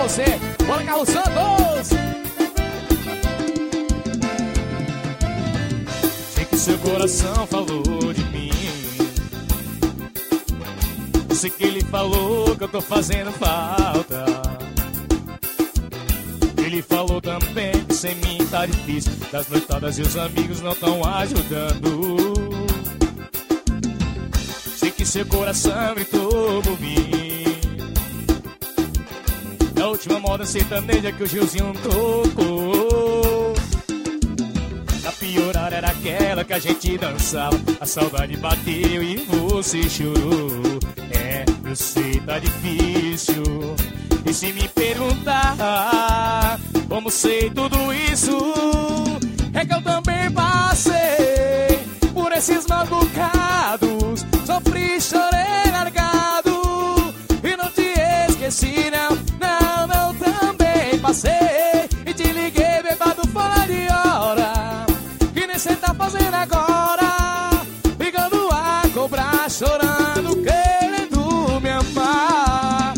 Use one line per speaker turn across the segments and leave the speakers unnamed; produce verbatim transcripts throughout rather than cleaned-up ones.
você. Bora, Carlos Santos. Sei que seu coração falou de mim. Sei que ele falou que eu tô fazendo falta. Ele falou também que sem mim tá difícil. Das noitadas e os amigos não tão ajudando. Sei que seu coração gritou por mim. Na última moda sertaneja que o Gilzinho tocou. A piorar era aquela que a gente dançava. A saudade bateu e você chorou. É, eu sei, tá difícil. E se me perguntar como sei tudo isso, é que eu também passei por esses maus bocados. Sofri, chorei, largado e não te esqueci, não. Não, não, também passei e te liguei bebado fora de hora. Que nem cê tá fazendo agora, ligando a cobrar, chorando, querendo me amar.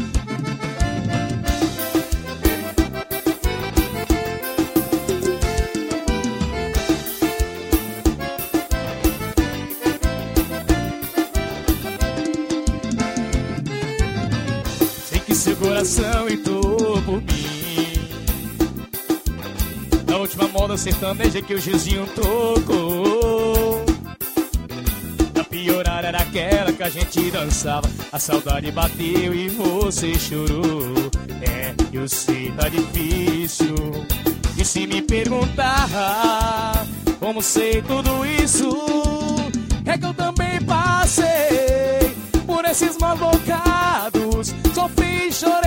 Sei que seu coração entrou por mim. Na última moda sertaneja que o Gilzinho tocou. A piorar era aquela que a gente dançava. A saudade bateu e você chorou. É, eu sei, tá difícil. E se me perguntar como sei tudo isso, é que eu também passei por esses maus bocados. Sofri, chorei,